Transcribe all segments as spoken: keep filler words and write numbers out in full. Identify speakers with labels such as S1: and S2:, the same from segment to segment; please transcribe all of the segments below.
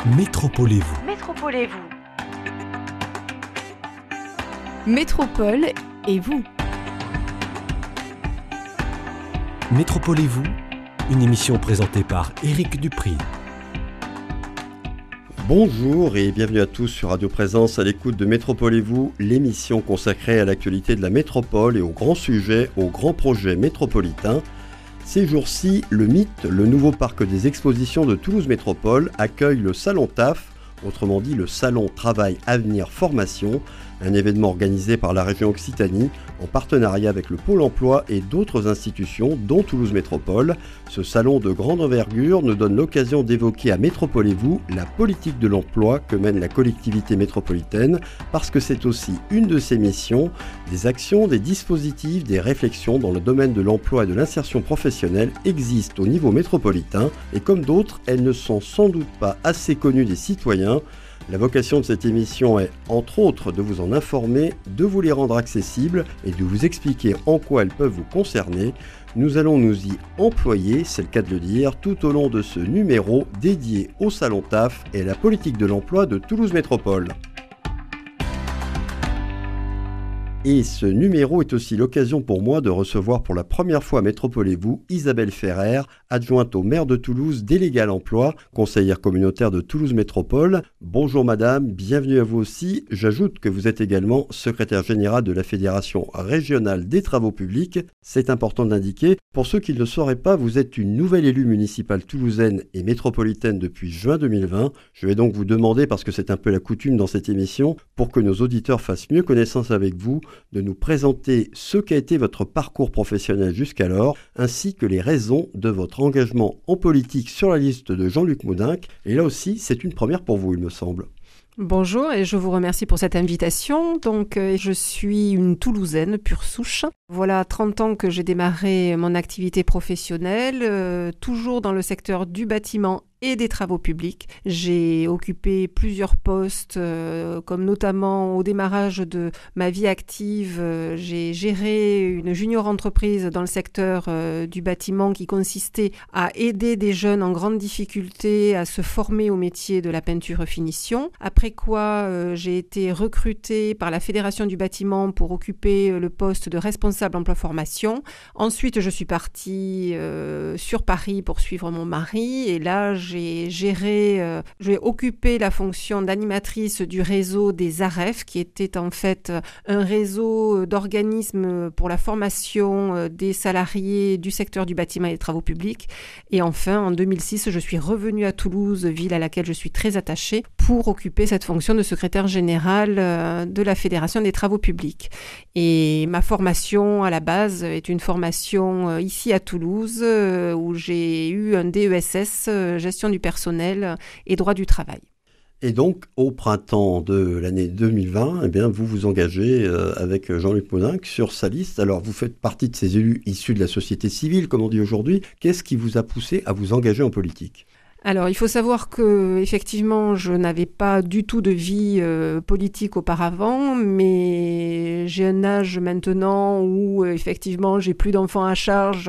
S1: Métropolez-vous.
S2: Métropolez-vous.
S3: Métropole et vous.
S1: Métropolez-vous, une émission présentée par Éric Dupri.
S4: Bonjour et bienvenue à tous sur Radio Présence à l'écoute de Métropolez-vous, l'émission consacrée à l'actualité de la métropole et aux grands sujets, aux grands projets métropolitains. Ces jours-ci, le mythe, le nouveau parc des expositions de Toulouse Métropole, accueille le Salon T A F, autrement dit le Salon Travail Avenir Formation, un événement organisé par la région Occitanie en partenariat avec le Pôle emploi et d'autres institutions, dont Toulouse Métropole. Ce salon de grande envergure nous donne l'occasion d'évoquer à Métropolez-vous la politique de l'emploi que mène la collectivité métropolitaine, parce que c'est aussi une de ses missions, des actions, des dispositifs, des réflexions dans le domaine de l'emploi et de l'insertion professionnelle existent au niveau métropolitain, et comme d'autres, elles ne sont sans doute pas assez connues des citoyens. La vocation de cette émission est, entre autres, de vous en informer, de vous les rendre accessibles et de vous expliquer en quoi elles peuvent vous concerner. Nous allons nous y employer, c'est le cas de le dire, tout au long de ce numéro dédié au Salon T A F et à la politique de l'emploi de Toulouse Métropole. Et ce numéro est aussi l'occasion pour moi de recevoir pour la première fois à Métropolez-vous Isabelle Ferrer, adjointe au maire de Toulouse, déléguée à l'emploi, conseillère communautaire de Toulouse Métropole. Bonjour madame, bienvenue à vous aussi. J'ajoute que vous êtes également secrétaire générale de la Fédération régionale des travaux publics. C'est important d'indiquer. Pour ceux qui ne le sauraient pas, vous êtes une nouvelle élue municipale toulousaine et métropolitaine depuis juin deux mille vingt. Je vais donc vous demander, parce que c'est un peu la coutume dans cette émission, pour que nos auditeurs fassent mieux connaissance avec vous, de nous présenter ce qu'a été votre parcours professionnel jusqu'alors, ainsi que les raisons de votre engagement en politique sur la liste de Jean-Luc Moudenc. Et là aussi, c'est une première pour vous, il me semble.
S3: Bonjour et je vous remercie pour cette invitation. Donc, euh, je suis une Toulousaine pure souche. Voilà trente ans que j'ai démarré mon activité professionnelle, euh, toujours dans le secteur du bâtiment et des travaux publics. J'ai occupé plusieurs postes, euh, comme notamment au démarrage de ma vie active, euh, j'ai géré une junior entreprise dans le secteur euh, du bâtiment qui consistait à aider des jeunes en grande difficulté à se former au métier de la peinture-finition. Après quoi, euh, j'ai été recrutée par la Fédération du bâtiment pour occuper le poste de responsable emploi-formation. Ensuite, je suis partie euh, sur Paris pour suivre mon mari et là, j'ai géré, euh, j'ai occupé la fonction d'animatrice du réseau des A R E F, qui était en fait un réseau d'organismes pour la formation des salariés du secteur du bâtiment et des travaux publics. Et enfin, en deux mille six, je suis revenue à Toulouse, ville à laquelle je suis très attachée, pour occuper cette fonction de secrétaire générale de la Fédération des travaux publics. Et ma formation à la base est une formation ici à Toulouse, où j'ai eu un D E S S, gestion du personnel et droit du travail.
S4: Et donc, au printemps de l'année deux mille vingt, eh bien, vous vous engagez euh, avec Jean-Luc Moudenc sur sa liste. Alors, vous faites partie de ces élus issus de la société civile, comme on dit aujourd'hui. Qu'est-ce qui vous a poussé à vous engager en politique ?
S3: Alors, il faut savoir que effectivement, je n'avais pas du tout de vie euh, politique auparavant, mais j'ai un âge maintenant où euh, effectivement, j'ai plus d'enfants à charge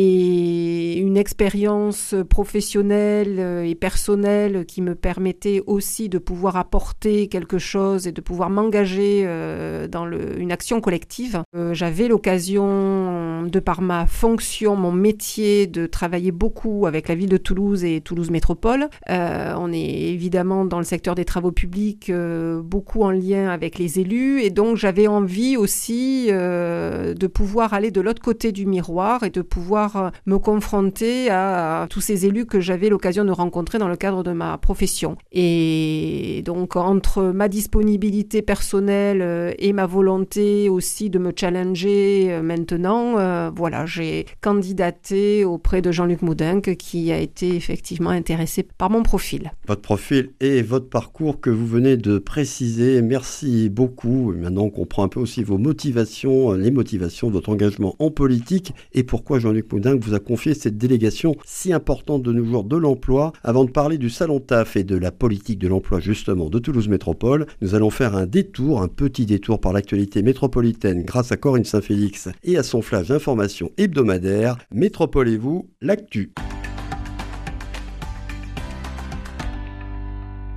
S3: et une expérience professionnelle euh, et personnelle qui me permettait aussi de pouvoir apporter quelque chose et de pouvoir m'engager euh, dans le, une action collective. Euh, j'avais l'occasion, de par ma fonction, mon métier, de travailler beaucoup avec la ville de Toulouse et Toulouse Métropole. Métropole. Euh, on est évidemment dans le secteur des travaux publics, euh, beaucoup en lien avec les élus, et donc j'avais envie aussi euh, de pouvoir aller de l'autre côté du miroir et de pouvoir me confronter à, à tous ces élus que j'avais l'occasion de rencontrer dans le cadre de ma profession. Et donc entre ma disponibilité personnelle euh, et ma volonté aussi de me challenger euh, maintenant, euh, voilà, j'ai candidaté auprès de Jean-Luc Moudenc qui a été effectivement intéressé par mon profil.
S4: Votre profil et votre parcours que vous venez de préciser, merci beaucoup. Maintenant, on comprend un peu aussi vos motivations, les motivations de votre engagement en politique et pourquoi Jean-Luc Moudenc vous a confié cette délégation si importante de nos jours de l'emploi. Avant de parler du Salon T A F et de la politique de l'emploi justement de Toulouse Métropole, nous allons faire un détour, un petit détour par l'actualité métropolitaine grâce à Corinne Saint-Félix et à son flash d'information hebdomadaire. Métropolez-vous, l'actu.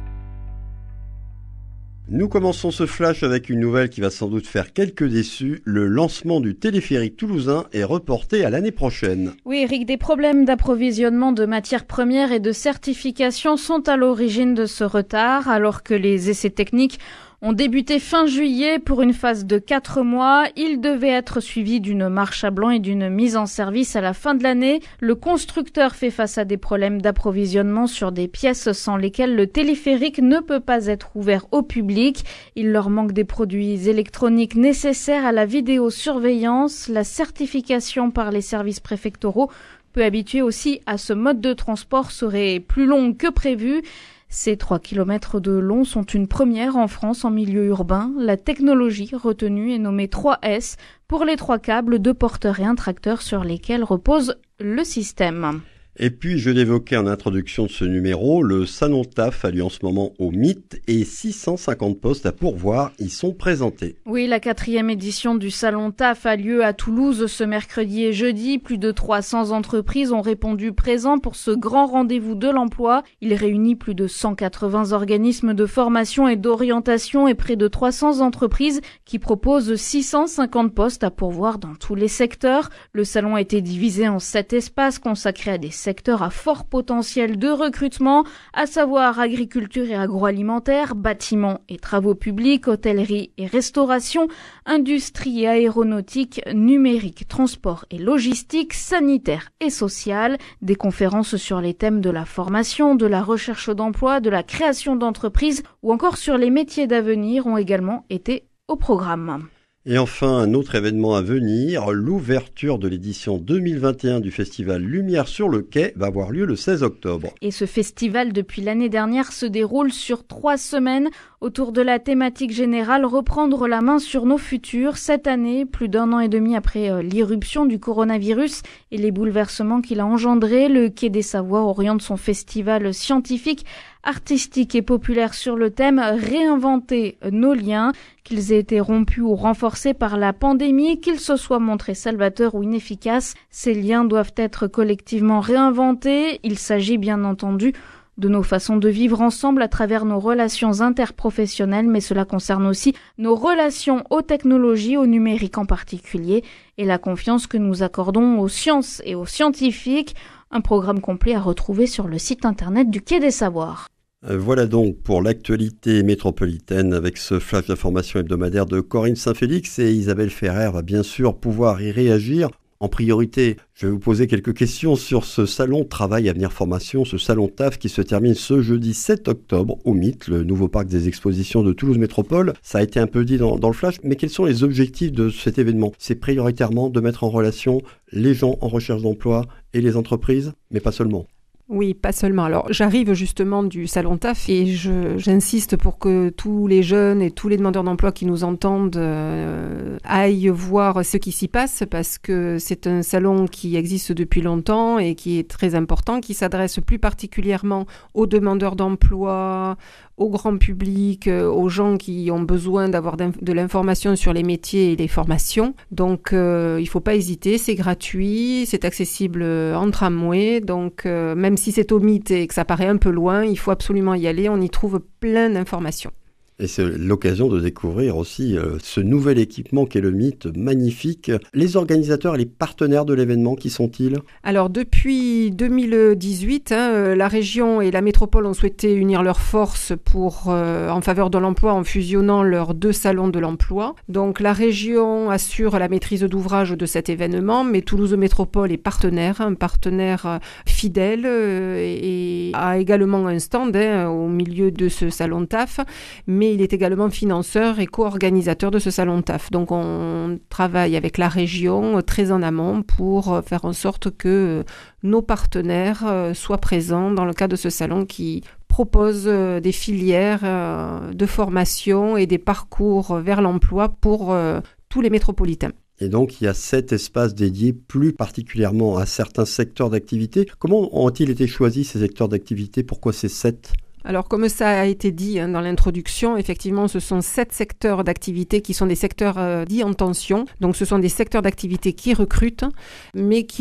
S4: Nous commençons ce flash avec une nouvelle qui va sans doute faire quelques déçus. Le lancement du téléphérique toulousain est reporté à l'année prochaine.
S2: Oui, Eric, des problèmes d'approvisionnement de matières premières et de certification sont à l'origine de ce retard, alors que les essais techniques ont débuté fin juillet pour une phase de quatre mois. Il devait être suivi d'une marche à blanc et d'une mise en service à la fin de l'année. Le constructeur fait face à des problèmes d'approvisionnement sur des pièces sans lesquelles le téléphérique ne peut pas être ouvert au public. Il leur manque des produits électroniques nécessaires à la vidéosurveillance. La certification par les services préfectoraux, peu habitués aussi à ce mode de transport, serait plus longue que prévu. Ces trois kilomètres de long sont une première en France en milieu urbain. La technologie retenue est nommée trois S pour les trois câbles, deux porteurs et un tracteur sur lesquels repose le système.
S4: Et puis, je l'évoquais en introduction de ce numéro, le Salon T A F a lieu en ce moment au Mythe et six cent cinquante postes à pourvoir y sont présentés.
S2: Oui, la quatrième édition du Salon T A F a lieu à Toulouse ce mercredi et jeudi. Plus de trois cents entreprises ont répondu présent pour ce grand rendez-vous de l'emploi. Il réunit plus de cent quatre-vingts organismes de formation et d'orientation et près de trois cents entreprises qui proposent six cent cinquante postes à pourvoir dans tous les secteurs. Le salon a été divisé en sept espaces consacrés à des secteurs à fort potentiel de recrutement, à savoir agriculture et agroalimentaire, bâtiments et travaux publics, hôtellerie et restauration, industrie et aéronautique, numérique, transport et logistique, sanitaire et social. Des conférences sur les thèmes de la formation, de la recherche d'emploi, de la création d'entreprises ou encore sur les métiers d'avenir ont également été au programme.
S4: Et enfin, un autre événement à venir, l'ouverture de l'édition deux mille vingt et un du festival Lumière sur le quai va avoir lieu le seize octobre.
S2: Et ce festival, depuis l'année dernière, se déroule sur trois semaines autour de la thématique générale « Reprendre la main sur nos futurs ». Cette année, plus d'un an et demi après l'irruption du coronavirus et les bouleversements qu'il a engendrés, le Quai des Savoies oriente son festival scientifique, artistique et populaire sur le thème « Réinventer nos liens ». Qu'ils aient été rompus ou renforcés par la pandémie, qu'ils se soient montrés salvateurs ou inefficaces, ces liens doivent être collectivement réinventés. Il s'agit bien entendu de nos façons de vivre ensemble à travers nos relations interprofessionnelles, mais cela concerne aussi nos relations aux technologies, au numérique en particulier, et la confiance que nous accordons aux sciences et aux scientifiques. Un programme complet à retrouver sur le site internet du Quai des Savoirs.
S4: Voilà donc pour l'actualité métropolitaine avec ce flash d'information hebdomadaire de Corinne Saint-Félix, et Isabelle Ferrer va bien sûr pouvoir y réagir. En priorité, je vais vous poser quelques questions sur ce salon Travail Avenir Formation, ce salon T A F qui se termine ce jeudi sept octobre au Mythe, le nouveau parc des expositions de Toulouse Métropole. Ça a été un peu dit dans, dans le flash, mais quels sont les objectifs de cet événement ? C'est prioritairement de mettre en relation les gens en recherche d'emploi et les entreprises, mais pas seulement.
S3: Oui, pas seulement. Alors, j'arrive justement du Salon T A F et je, j'insiste pour que tous les jeunes et tous les demandeurs d'emploi qui nous entendent euh, aillent voir ce qui s'y passe, parce que c'est un salon qui existe depuis longtemps et qui est très important, qui s'adresse plus particulièrement aux demandeurs d'emploi, au grand public, aux gens qui ont besoin d'avoir de l'information sur les métiers et les formations. Donc, euh, il ne faut pas hésiter, c'est gratuit, c'est accessible en tramway. Donc, euh, même si c'est au Mythe et que ça paraît un peu loin, il faut absolument y aller, on y trouve plein d'informations.
S4: Et c'est l'occasion de découvrir aussi euh, ce nouvel équipement qu'est le Mythe, magnifique. Les organisateurs et les partenaires de l'événement, qui sont-ils ?
S3: Alors depuis deux mille dix-huit, hein, la région et la métropole ont souhaité unir leurs forces pour, euh, en faveur de l'emploi en fusionnant leurs deux salons de l'emploi. Donc la région assure la maîtrise d'ouvrage de cet événement, mais Toulouse Métropole est partenaire, un partenaire fidèle euh, et a également un stand hein, au milieu de ce salon T A F, mais il est également financeur et co-organisateur de ce salon T A F. Donc on travaille avec la région très en amont pour faire en sorte que nos partenaires soient présents dans le cadre de ce salon qui propose des filières de formation et des parcours vers l'emploi pour tous les métropolitains.
S4: Et donc, il y a sept espaces dédiés plus particulièrement à certains secteurs d'activité. Comment ont-ils été choisis, ces secteurs d'activité ? Pourquoi ces sept ?
S3: Alors, comme ça a été dit hein, dans l'introduction, effectivement, ce sont sept secteurs d'activité qui sont des secteurs euh, dits en tension. Donc, ce sont des secteurs d'activité qui recrutent, mais qui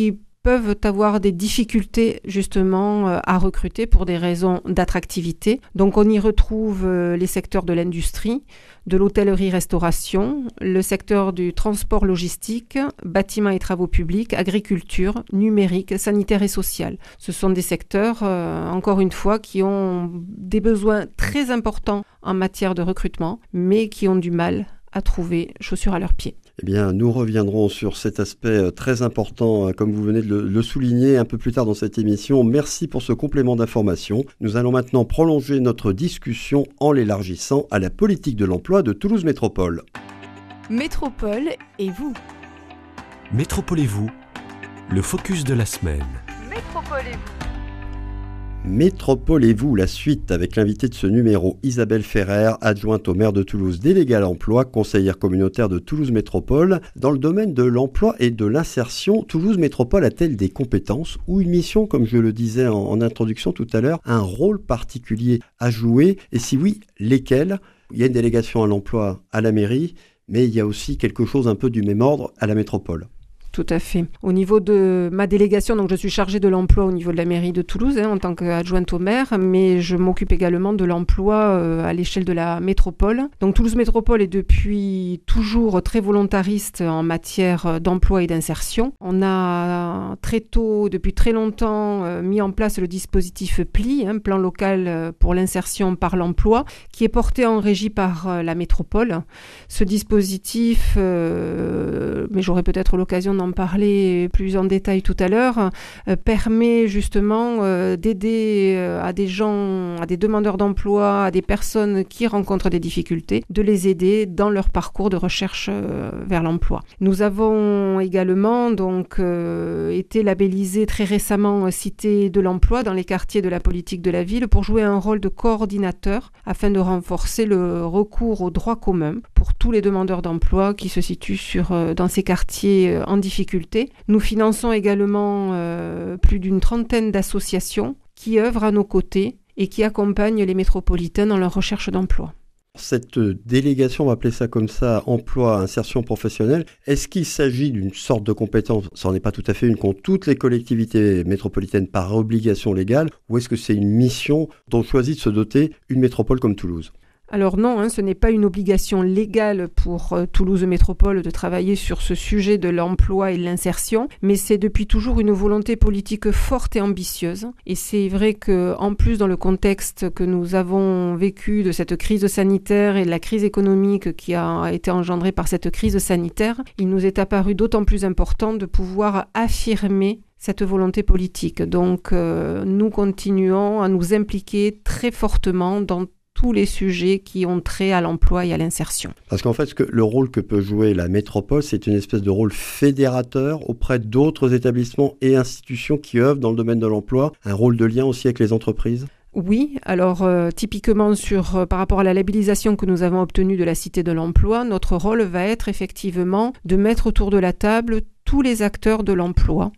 S3: peuvent avoir des difficultés justement à recruter pour des raisons d'attractivité. Donc on y retrouve les secteurs de l'industrie, de l'hôtellerie-restauration, le secteur du transport logistique, bâtiments et travaux publics, agriculture, numérique, sanitaire et social. Ce sont des secteurs, euh, encore une fois, qui ont des besoins très importants en matière de recrutement, mais qui ont du mal à trouver chaussures à leurs pieds.
S4: Eh bien, nous reviendrons sur cet aspect très important, comme vous venez de le, le souligner un peu plus tard dans cette émission. Merci pour ce complément d'information. Nous allons maintenant prolonger notre discussion en l'élargissant à la politique de l'emploi de Toulouse Métropole.
S5: Métropole et vous.
S1: Métropole et vous, le focus de la semaine.
S5: Métropole et vous.
S4: Métropole et vous, la suite avec l'invité de ce numéro, Isabelle Ferrer, adjointe au maire de Toulouse, déléguée à l'emploi, conseillère communautaire de Toulouse Métropole. Dans le domaine de l'emploi et de l'insertion, Toulouse Métropole a-t-elle des compétences ou une mission, comme je le disais en, en introduction tout à l'heure, un rôle particulier à jouer? Et si oui, lesquels? Il y a une délégation à l'emploi à la mairie, mais il y a aussi quelque chose un peu du même ordre à la métropole.
S3: Tout à fait. Au niveau de ma délégation, donc je suis chargée de l'emploi au niveau de la mairie de Toulouse hein, en tant qu'adjointe au maire, mais je m'occupe également de l'emploi euh, à l'échelle de la métropole. Donc Toulouse Métropole est depuis toujours très volontariste en matière d'emploi et d'insertion. On a très tôt, depuis très longtemps, euh, mis en place le dispositif P L I, hein, plan local pour l'insertion par l'emploi, qui est porté en régie par euh, la métropole. Ce dispositif, euh, mais j'aurai peut-être l'occasion d'en parler plus en détail tout à l'heure, euh, permet justement euh, d'aider euh, à des gens, à des demandeurs d'emploi, à des personnes qui rencontrent des difficultés, de les aider dans leur parcours de recherche euh, vers l'emploi. Nous avons également donc euh, été labellisés très récemment euh, Cité de l'emploi dans les quartiers de la politique de la ville pour jouer un rôle de coordinateur afin de renforcer le recours au droit commun pour tous les demandeurs d'emploi qui se situent sur, euh, dans ces quartiers euh, en difficulté. Nous finançons également euh, plus d'une trentaine d'associations qui œuvrent à nos côtés et qui accompagnent les métropolitains dans leur recherche d'emploi.
S4: Cette délégation, on va appeler ça comme ça, emploi, insertion professionnelle, est-ce qu'il s'agit d'une sorte de compétence, ça n'en est pas tout à fait une, qu'ont toutes les collectivités métropolitaines par obligation légale, ou est-ce que c'est une mission dont choisit de se doter une métropole comme Toulouse ?
S3: Alors non, hein, ce n'est pas une obligation légale pour euh, Toulouse Métropole de travailler sur ce sujet de l'emploi et de l'insertion, mais c'est depuis toujours une volonté politique forte et ambitieuse. Et c'est vrai qu'en plus, dans le contexte que nous avons vécu de cette crise sanitaire et de la crise économique qui a été engendrée par cette crise sanitaire, il nous est apparu d'autant plus important de pouvoir affirmer cette volonté politique. Donc euh, nous continuons à nous impliquer très fortement dans tous les sujets qui ont trait à l'emploi et à l'insertion.
S4: Parce qu'en fait, ce que, le rôle que peut jouer la métropole, c'est une espèce de rôle fédérateur auprès d'autres établissements et institutions qui œuvrent dans le domaine de l'emploi, un rôle de lien aussi avec les entreprises.
S3: Oui, alors euh, typiquement sur, euh, par rapport à la labellisation que nous avons obtenue de la Cité de l'emploi, notre rôle va être effectivement de mettre autour de la table tous les acteurs de l'emploi.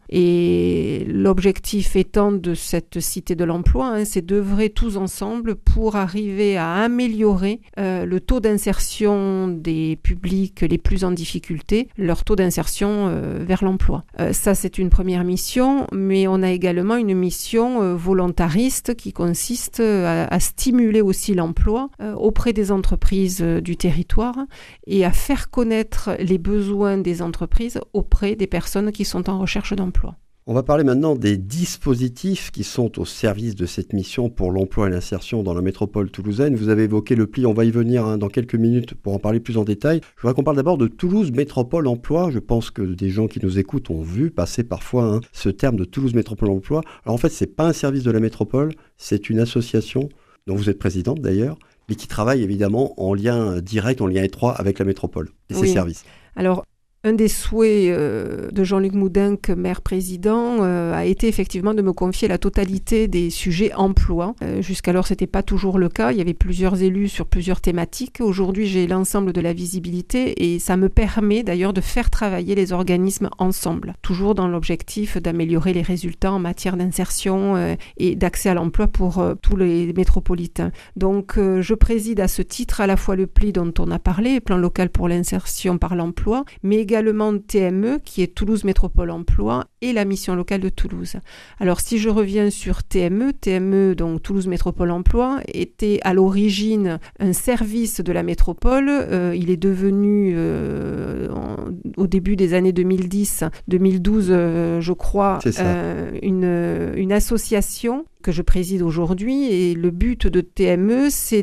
S3: Et l'objectif étant de cette Cité de l'emploi, hein, c'est d'œuvrer tous ensemble pour arriver à améliorer euh, le taux d'insertion des publics les plus en difficulté, leur taux d'insertion euh, vers l'emploi. Euh, ça, c'est une première mission, mais on a également une mission euh, volontariste qui consiste à, à stimuler aussi l'emploi euh, auprès des entreprises euh, du territoire et à faire connaître les besoins des entreprises auprès des personnes qui sont en recherche d'emploi.
S4: On va parler maintenant des dispositifs qui sont au service de cette mission pour l'emploi et l'insertion dans la métropole toulousaine. Vous avez évoqué le P L I, on va y venir hein, dans quelques minutes pour en parler plus en détail. Je voudrais qu'on parle d'abord de Toulouse Métropole Emploi. Je pense que des gens qui nous écoutent ont vu passer parfois hein, ce terme de Toulouse Métropole Emploi. Alors en fait, ce n'est pas un service de la métropole, c'est une association dont vous êtes présidente d'ailleurs, mais qui travaille évidemment en lien direct, en lien étroit avec la métropole et
S3: oui.
S4: ses services.
S3: Alors, un des souhaits euh, de Jean-Luc Moudenc, maire-président, euh, a été effectivement de me confier la totalité des sujets emploi. Euh, jusqu'alors, ce n'était pas toujours le cas. Il y avait plusieurs élus sur plusieurs thématiques. Aujourd'hui, j'ai l'ensemble de la visibilité et ça me permet d'ailleurs de faire travailler les organismes ensemble, toujours dans l'objectif d'améliorer les résultats en matière d'insertion euh, et d'accès à l'emploi pour euh, tous les métropolitains. Donc, euh, je préside à ce titre à la fois le P L I dont on a parlé, plan local pour l'insertion par l'emploi, mais également également T M E, qui est Toulouse Métropole Emploi, et la mission locale de Toulouse. Alors, si je reviens sur T M E, T M E, donc Toulouse Métropole Emploi, était à l'origine un service de la métropole. Euh, il est devenu, euh, en, au début des années deux mille dix, deux mille douze, euh, je crois, euh, une, une association que je préside aujourd'hui. Et le but de T M E, c'est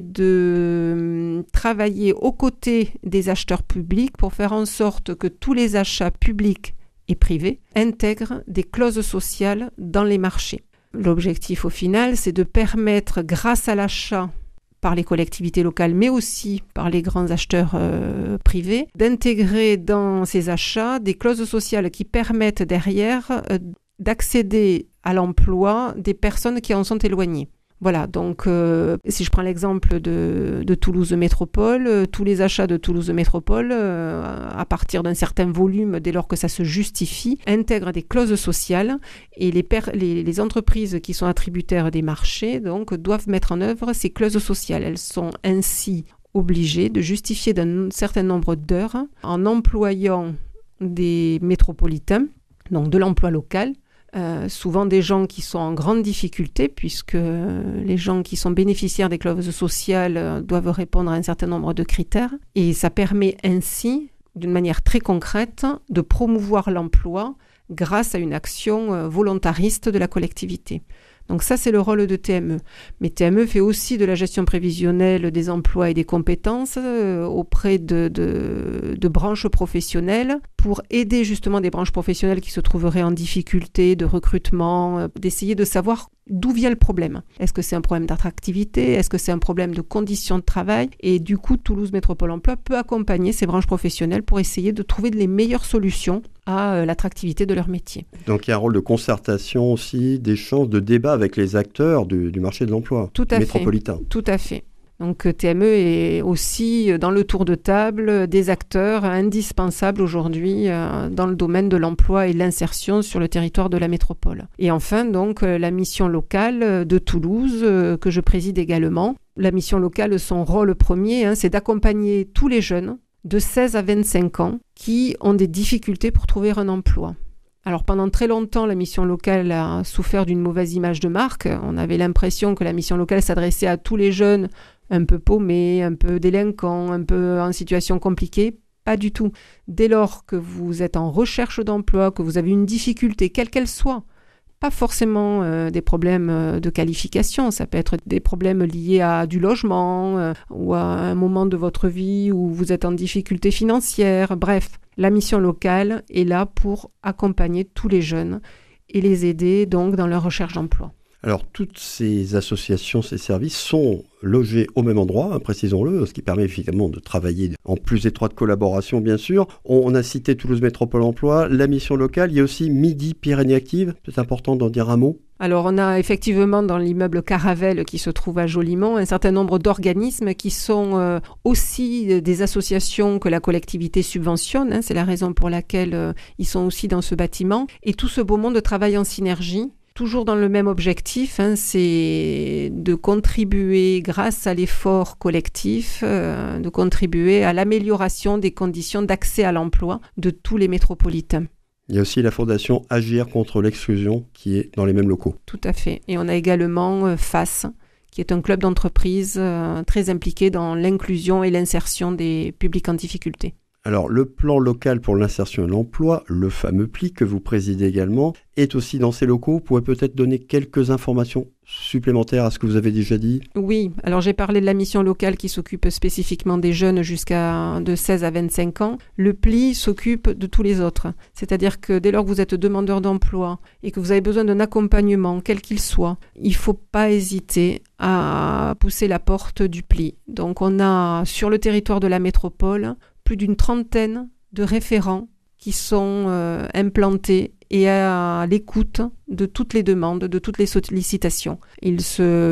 S3: de travailler aux côtés des acheteurs publics pour faire en sorte que tous les achats publics et privés intègrent des clauses sociales dans les marchés. L'objectif au final, c'est de permettre, grâce à l'achat par les collectivités locales, mais aussi par les grands acheteurs euh, privés, d'intégrer dans ces achats des clauses sociales qui permettent derrière euh, d'accéder à l'emploi des personnes qui en sont éloignées. Voilà, donc euh, si je prends l'exemple de, de Toulouse Métropole, euh, tous les achats de Toulouse Métropole, euh, à partir d'un certain volume, dès lors que ça se justifie, intègrent des clauses sociales et les, per- les, les entreprises qui sont attributaires des marchés donc, doivent mettre en œuvre ces clauses sociales. Elles sont ainsi obligées de justifier d'un certain nombre d'heures en employant des métropolitains, donc de l'emploi local, Euh, souvent des gens qui sont en grande difficulté puisque euh, les gens qui sont bénéficiaires des clauses sociales euh, doivent répondre à un certain nombre de critères et ça permet ainsi, d'une manière très concrète, de promouvoir l'emploi grâce à une action euh, volontariste de la collectivité. Donc ça, c'est le rôle de T M E. Mais T M E fait aussi de la gestion prévisionnelle des emplois et des compétences euh, auprès de, de, de branches professionnelles pour aider justement des branches professionnelles qui se trouveraient en difficulté de recrutement, euh, d'essayer de savoir d'où vient le problème. Est-ce que c'est un problème d'attractivité? Est-ce que c'est un problème de conditions de travail? Et du coup, Toulouse Métropole Emploi peut accompagner ces branches professionnelles pour essayer de trouver les meilleures solutions à euh, l'attractivité de leur métier.
S4: Donc il y a un rôle de concertation aussi, d'échange, de débat avec les acteurs du, du marché de l'emploi
S3: Tout à
S4: métropolitain.
S3: fait. Tout à fait. Donc T M E est aussi dans le tour de table des acteurs indispensables aujourd'hui euh, dans le domaine de l'emploi et de l'insertion sur le territoire de la métropole. Et enfin, donc, euh, la mission locale de Toulouse, euh, que je préside également. La mission locale, son rôle premier, hein, c'est d'accompagner tous les jeunes de seize à vingt-cinq ans qui ont des difficultés pour trouver un emploi. Alors pendant très longtemps, la mission locale a souffert d'une mauvaise image de marque. On avait l'impression que la mission locale s'adressait à tous les jeunes un peu paumés, un peu délinquants, un peu en situation compliquée. Pas du tout. Dès lors que vous êtes en recherche d'emploi, que vous avez une difficulté, quelle qu'elle soit, pas forcément euh, des problèmes euh, de qualification, ça peut être des problèmes liés à du logement euh, ou à un moment de votre vie où vous êtes en difficulté financière. Bref, la mission locale est là pour accompagner tous les jeunes et les aider donc dans leur recherche d'emploi.
S4: Alors, toutes ces associations, ces services sont logés au même endroit, hein, précisons-le, ce qui permet effectivement de travailler en plus étroite collaboration, bien sûr. On, on a cité Toulouse Métropole Emploi, la mission locale, il y a aussi Midi Pyrénées Actives, c'est important d'en dire un mot.
S3: Alors, on a effectivement dans l'immeuble Caravelle qui se trouve à Jolimont un certain nombre d'organismes qui sont euh, aussi des associations que la collectivité subventionne. Hein, c'est la raison pour laquelle euh, ils sont aussi dans ce bâtiment. Et tout ce beau monde travaille en synergie. Toujours dans le même objectif, hein, c'est de contribuer, grâce à l'effort collectif, euh, de contribuer à l'amélioration des conditions d'accès à l'emploi de tous les métropolitains.
S4: Il y a aussi la fondation Agir contre l'exclusion qui est dans les mêmes locaux.
S3: Tout à fait. Et on a également euh, F A S, qui est un club d'entreprise euh, très impliqué dans l'inclusion et l'insertion des publics en difficulté.
S4: Alors, le plan local pour l'insertion et l'emploi, le fameux P L I que vous présidez également, est aussi dans ces locaux. Vous pouvez peut-être donner quelques informations supplémentaires à ce que vous avez déjà dit?
S3: Oui, alors j'ai parlé de la mission locale qui s'occupe spécifiquement des jeunes jusqu'à de seize à vingt-cinq ans. Le P L I s'occupe de tous les autres. C'est-à-dire que dès lors que vous êtes demandeur d'emploi et que vous avez besoin d'un accompagnement, quel qu'il soit, il ne faut pas hésiter à pousser la porte du P L I. Donc on a sur le territoire de la métropole plus d'une trentaine de référents qui sont euh, implantés et à l'écoute de toutes les demandes, de toutes les sollicitations. Ils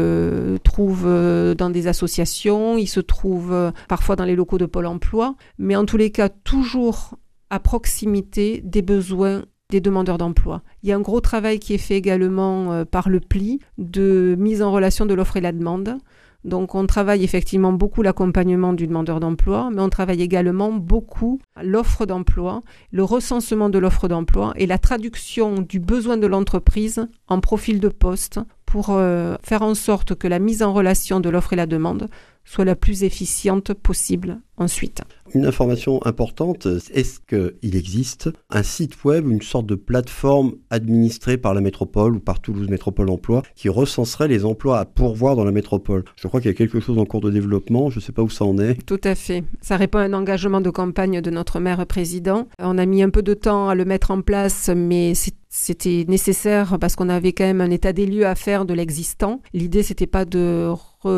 S3: se trouvent dans des associations, ils se trouvent parfois dans les locaux de Pôle emploi, mais en tous les cas, toujours à proximité des besoins des demandeurs d'emploi. Il y a un gros travail qui est fait également euh, par le P L I de mise en relation de l'offre et la demande. Donc on travaille effectivement beaucoup l'accompagnement du demandeur d'emploi, mais on travaille également beaucoup l'offre d'emploi, le recensement de l'offre d'emploi et la traduction du besoin de l'entreprise en profil de poste pour euh, faire en sorte que la mise en relation de l'offre et la demande soit la plus efficiente possible ensuite.
S4: Une information importante, est-ce qu'il existe un site web, une sorte de plateforme administrée par la métropole ou par Toulouse Métropole Emploi qui recenserait les emplois à pourvoir dans la métropole? Je crois qu'il y a quelque chose en cours de développement, je ne sais pas où ça en est.
S3: Tout à fait. Ça répond à un engagement de campagne de notre maire président. On a mis un peu de temps à le mettre en place, mais c'est C'était nécessaire parce qu'on avait quand même un état des lieux à faire de l'existant. L'idée, c'était pas de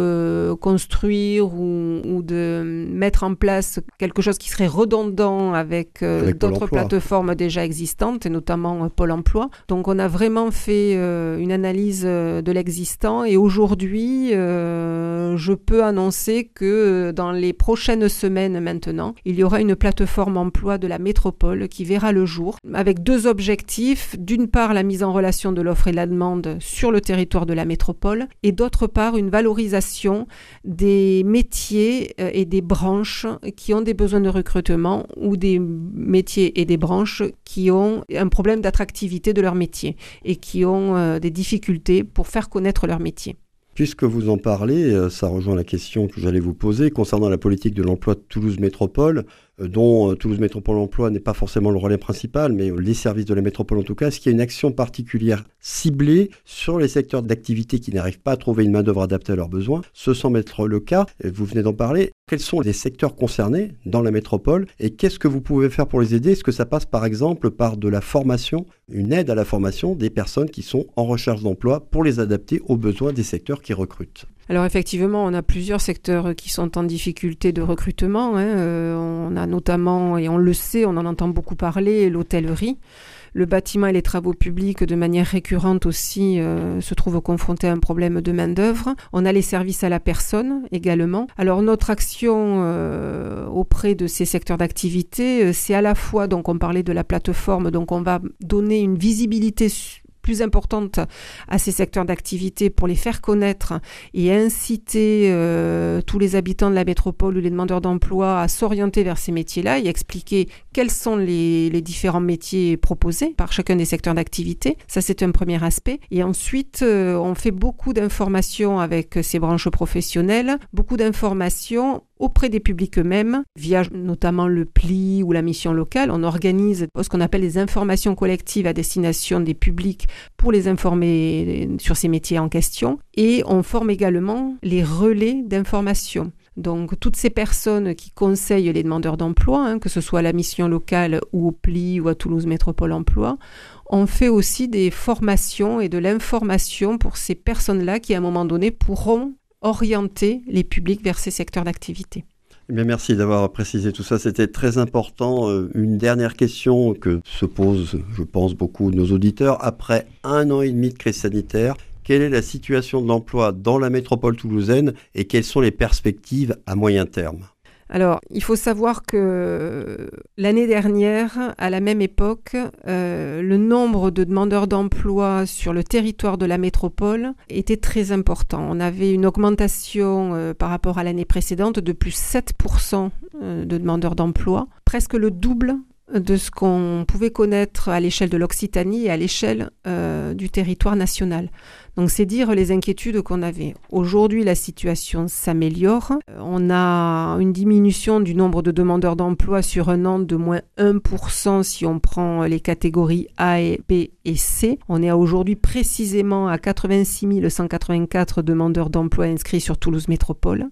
S3: reconstruire ou, ou de mettre en place quelque chose qui serait redondant avec, euh, avec d'autres plateformes déjà existantes, et notamment euh, Pôle emploi. Donc, on a vraiment fait euh, une analyse euh, de l'existant et aujourd'hui, euh, je peux annoncer que dans les prochaines semaines maintenant, il y aura une plateforme emploi de la métropole qui verra le jour avec deux objectifs. D'une part, la mise en relation de l'offre et de la demande sur le territoire de la métropole et d'autre part, une valorisation des métiers et des branches qui ont des besoins de recrutement ou des métiers et des branches qui ont un problème d'attractivité de leur métier et qui ont euh, des difficultés pour faire connaître leur métier.
S4: Puisque vous en parlez, ça rejoint la question que j'allais vous poser concernant la politique de l'emploi de Toulouse Métropole, dont Toulouse Métropole Emploi n'est pas forcément le relais principal, mais les services de la métropole en tout cas. Est-ce qu'il y a une action particulière ciblée sur les secteurs d'activité qui n'arrivent pas à trouver une main-d'œuvre adaptée à leurs besoins? Ce semble être le cas, vous venez d'en parler. Quels sont les secteurs concernés dans la métropole et qu'est-ce que vous pouvez faire pour les aider? Est-ce que ça passe par exemple par de la formation, une aide à la formation des personnes qui sont en recherche d'emploi pour les adapter aux besoins des secteurs qui recrutent?
S3: Alors effectivement, on a plusieurs secteurs qui sont en difficulté de recrutement. Hein. Euh, on a notamment, et on le sait, on en entend beaucoup parler, l'hôtellerie. Le bâtiment et les travaux publics, de manière récurrente aussi, euh, se trouvent confrontés à un problème de main-d'œuvre. On a les services à la personne également. Alors notre action euh, auprès de ces secteurs d'activité, euh, c'est à la fois, donc on parlait de la plateforme, donc on va donner une visibilité su- plus importante à ces secteurs d'activité pour les faire connaître et inciter euh, tous les habitants de la métropole ou les demandeurs d'emploi à s'orienter vers ces métiers-là et expliquer quels sont les, les différents métiers proposés par chacun des secteurs d'activité. Ça, c'est un premier aspect. Et ensuite, euh, on fait beaucoup d'informations avec ces branches professionnelles, beaucoup d'informations auprès des publics eux-mêmes, via notamment le P L I ou la mission locale. On organise ce qu'on appelle les informations collectives à destination des publics pour les informer sur ces métiers en question. Et on forme également les relais d'information. Donc, toutes ces personnes qui conseillent les demandeurs d'emploi, hein, que ce soit à la mission locale ou au P L I ou à Toulouse Métropole Emploi, on fait aussi des formations et de l'information pour ces personnes-là qui, à un moment donné, pourront orienter les publics vers ces secteurs d'activité.
S4: Eh bien, merci d'avoir précisé tout ça, c'était très important. Une dernière question que se posent, je pense, beaucoup de nos auditeurs. Après un an et demi de crise sanitaire, quelle est la situation de l'emploi dans la métropole toulousaine et quelles sont les perspectives à moyen terme ?
S3: Alors, il faut savoir que l'année dernière, à la même époque, euh, le nombre de demandeurs d'emploi sur le territoire de la métropole était très important. On avait une augmentation euh, par rapport à l'année précédente de plus sept pour cent de demandeurs d'emploi, presque le double de ce qu'on pouvait connaître à l'échelle de l'Occitanie et à l'échelle euh, du territoire national. Donc c'est dire les inquiétudes qu'on avait. Aujourd'hui, la situation s'améliore. On a une diminution du nombre de demandeurs d'emploi sur un an de moins un pour cent si on prend les catégories A, et B et C. On est aujourd'hui précisément à quatre-vingt-six mille cent quatre-vingt-quatre demandeurs d'emploi inscrits sur Toulouse Métropole.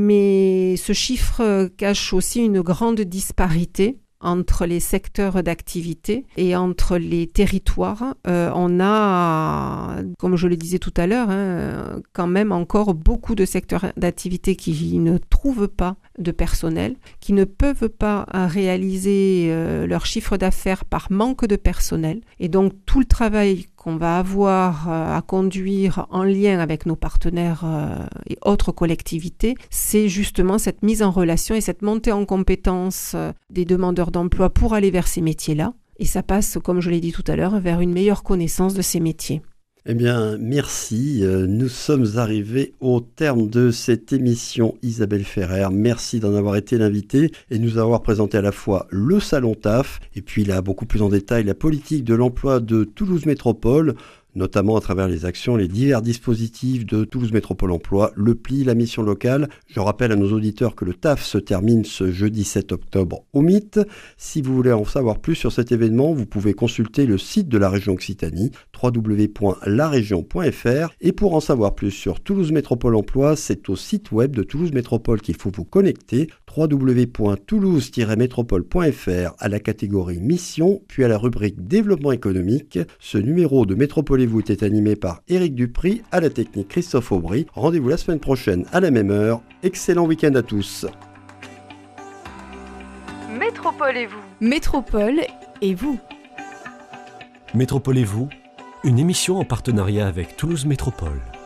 S3: Mais ce chiffre cache aussi une grande disparité entre les secteurs d'activité et entre les territoires. Euh, on a, comme je le disais tout à l'heure, hein, quand même encore beaucoup de secteurs d'activité qui ne trouvent pas de personnel, qui ne peuvent pas réaliser euh, leur chiffre d'affaires par manque de personnel. Et donc tout le travail qu'on va avoir euh, à conduire en lien avec nos partenaires euh, et autres collectivités, c'est justement cette mise en relation et cette montée en compétence euh, des demandeurs d'emploi pour aller vers ces métiers-là. Et ça passe, comme je l'ai dit tout à l'heure, vers une meilleure connaissance de ces métiers.
S4: Eh bien, merci. Nous sommes arrivés au terme de cette émission. Isabelle Ferrer, merci d'en avoir été l'invitée et nous avoir présenté à la fois le Salon T A F et puis là, beaucoup plus en détail, la politique de l'emploi de Toulouse Métropole, notamment à travers les actions, les divers dispositifs de Toulouse Métropole Emploi, le P L I, la mission locale. Je rappelle à nos auditeurs que le T A F se termine ce jeudi sept octobre au M I T. Si vous voulez en savoir plus sur cet événement, vous pouvez consulter le site de la région Occitanie, w w w point la région point f r. Et pour en savoir plus sur Toulouse Métropole Emploi, c'est au site web de Toulouse Métropole qu'il faut vous connecter, w w w point toulouse tiret métropole point f r, à la catégorie Mission, puis à la rubrique Développement économique. Ce numéro de Métropolez-vous était animé par Éric Dupry, à la technique Christophe Aubry. Rendez-vous la semaine prochaine à la même heure. Excellent week-end à tous.
S5: Métropolez-vous. Métropole et vous.
S1: Métropolez-vous, une émission en partenariat avec Toulouse Métropole.